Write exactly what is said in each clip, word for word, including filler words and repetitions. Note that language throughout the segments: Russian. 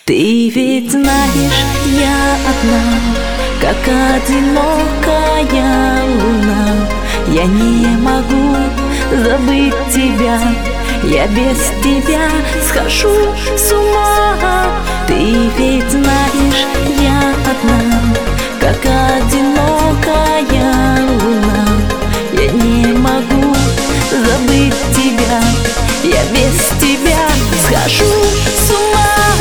Ты ведь знаешь, я одна, как одинокая луна. Я не могу забыть тебя, я без тебя схожу с ума. Ты ведь знаешь, я одна, как одинокая луна. Я не могу забыть тебя, я без тебя схожу с ума.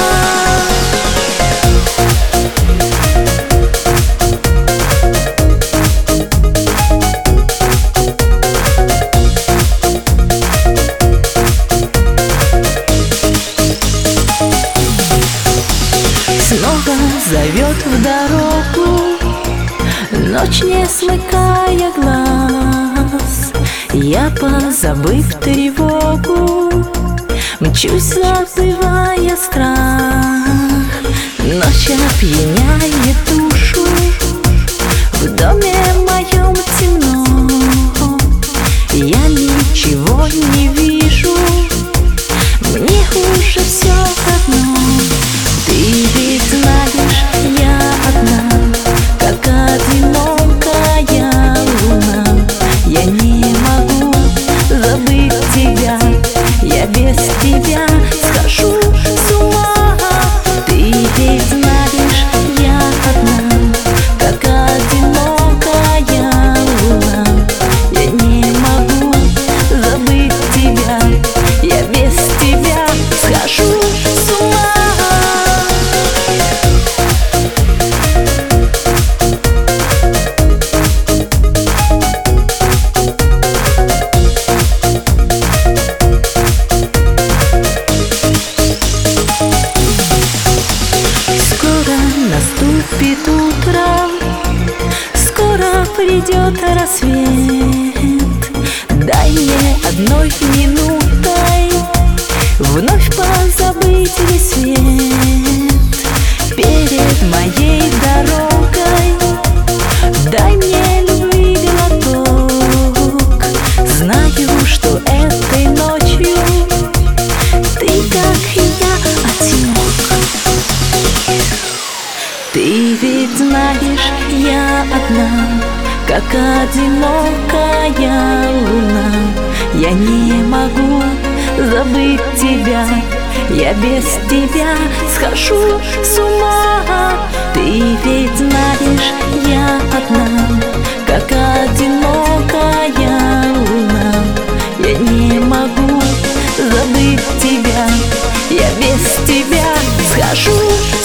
Снова зовет в дорогу, ночь не смыкая глаз. Я, позабыв тревогу, мчусь, забывая страх. Ночь опьяняет душу, в доме моем темно. Я ничего не вижу, мне уже все равно. Ты ведь знаешь, я одна, как одинокая луна. Я не могу забыть тебя, я без тебя схожу с ума. Ты ведь знаешь, я одна, как одинокая луна. Я не могу забыть тебя, я без тебя схожу с ума. Наступит утро, скоро придет рассвет. Дай мне одной минутой вновь позабыть весь свет. Перед моей дорогой дай мне любви глоток. Знаю, что этой ночью ты, как и я, одинок. Ты ведь знаешь, я одна, как одинокая луна. Я не могу забыть тебя, я без тебя схожу с ума. Ты ведь знаешь, я одна, как одинокая луна. Я не могу забыть тебя, я без тебя схожу